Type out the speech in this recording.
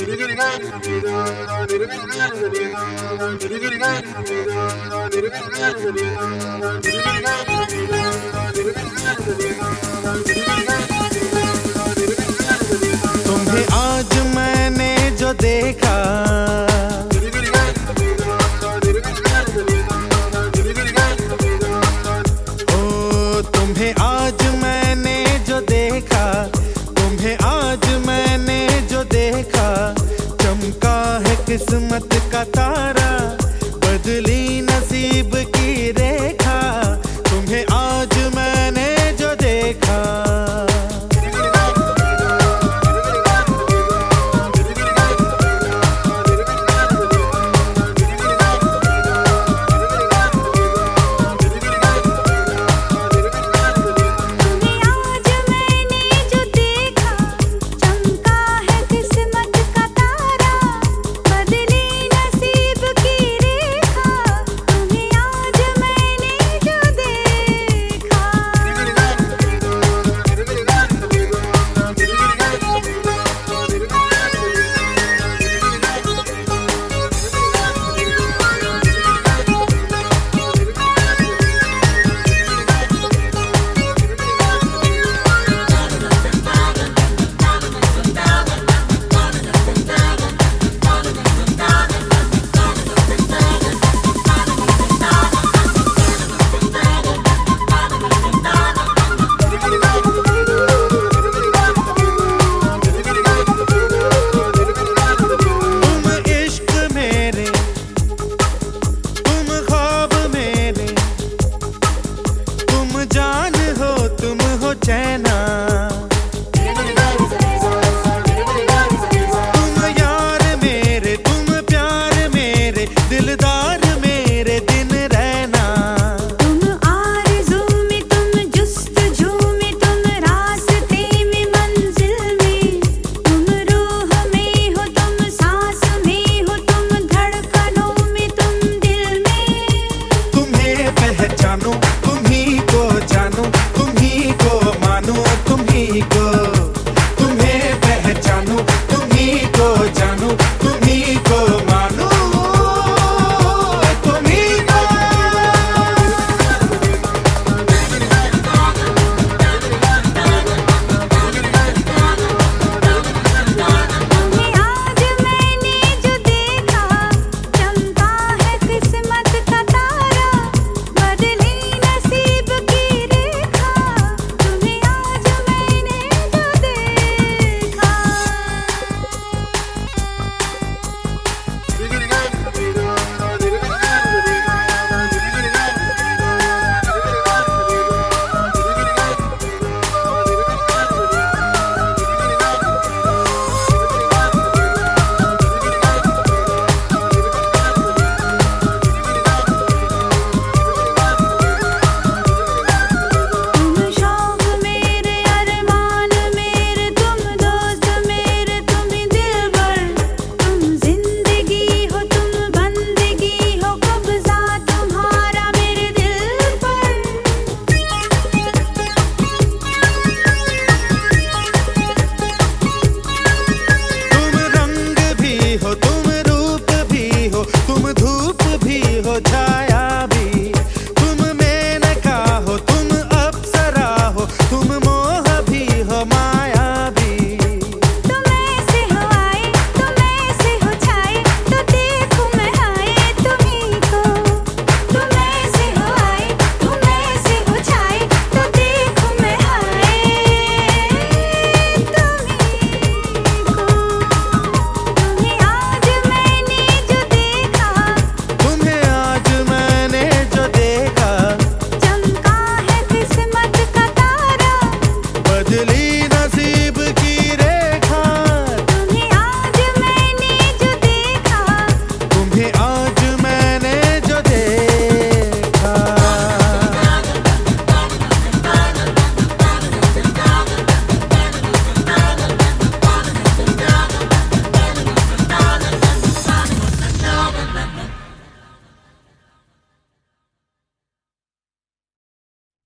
तुम्हें आज मैंने जो देखा, ओ तुम्हें आज मैंने जो देखा, तुम्हें आज मैंने जो देखा, चमका है किस्मत का तारा, बदली नसीब की रेखा। तुम्हें आज मैंने जो देखा, चैना तुम यार मेरे, तुम प्यार मेरे, दिलदार मेरे दिन रहना। तुम आरज़ू में, तुम जुस्तजू में, तुम रास्ते में, मंजिल में, तुम रूह में हो, तुम सांस में हो, तुम धड़कनों में, तुम दिल में। तुम्हें पहचानो, तुम्ही को जानो, तुम्ही को मानो, तुम्ही को, तुम्हें पहचानो, तुम्ही को जानो, तुम्ही को मानो, तुम्ही को। तुम्हें आज मैंने जो देखा, चमका है किस्मत का तारा, बदली नसीब की रेखा। तुम्हें आज मैंने जो देखा। तुम शौक मेरे, अरमान मेरे, तुम दोस्त मेरे, तुम दिलबर, तुम जिंदगी हो, तुम बंदगी हो, कब्जा तुम्हारा मेरे दिल पर। तुम रंग भी हो, तुम रूप भी हो, तुम धूप भी हो, छाया भी, तुम मेनका हो, तुम अप्सरा हो, तुम मोह भी हो, माया भी। तुम ऐसे हो आए, तुम ऐसे हो छाए, तो देखूं मैं आए तुम्ही को। तुम ऐसे हो आए, तुम ऐसे हो छाए, तो देखूं मैं आए तुम्ही को। तुम्हें आज मैंने जो देखा, तुम्हें आज मैंने जो देखा, चमका है किस्मत का तारा, बदली नसीब